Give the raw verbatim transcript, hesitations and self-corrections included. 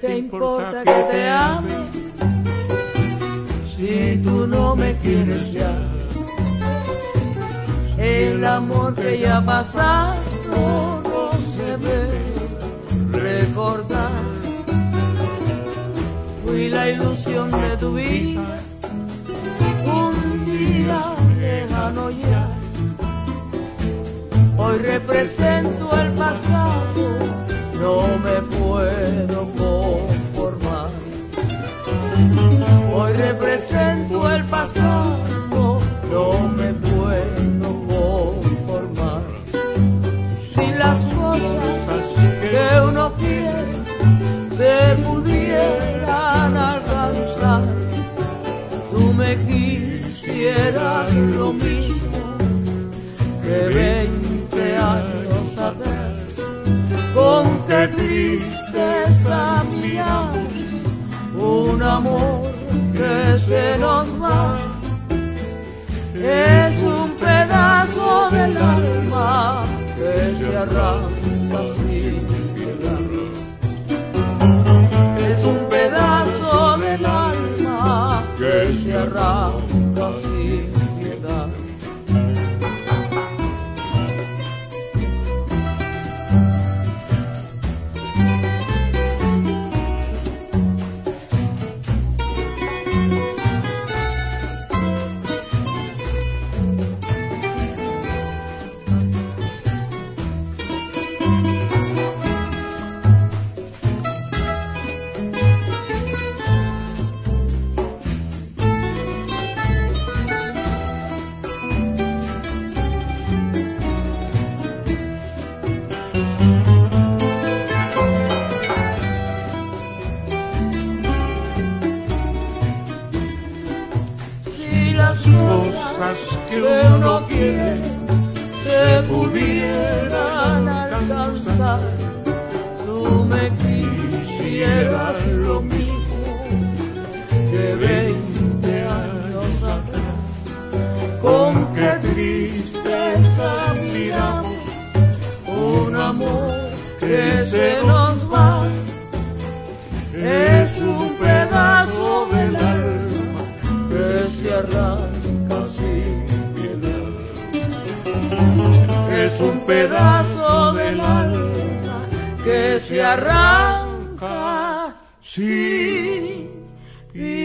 te importa que te ame si tú no me quieres ya? El amor que ya ha pasado no se debe recordar. Fui la ilusión de tu vida, un día lejano ya. Hoy represento el pasado, no me puedo conformar. Hoy represento el pasado, no me puedo conformar. Si las cosas que uno quiere se pudieran alcanzar, tú me quisieras lo mismo que veinte años atrás. Con qué tristeza miramos un amor que se nos va. Es un pedazo del alma que se arranca sin piedad. Es un pedazo del alma que se arranca sin piedad. Cosas que uno quiere se pudieran alcanzar, tú me quisieras lo mismo que veinte años atrás. Con qué tristeza miramos un amor que se nos va. Es un pedazo del alma que se arranca sin piedad. Es un pedazo del alma que se arranca sin piedad.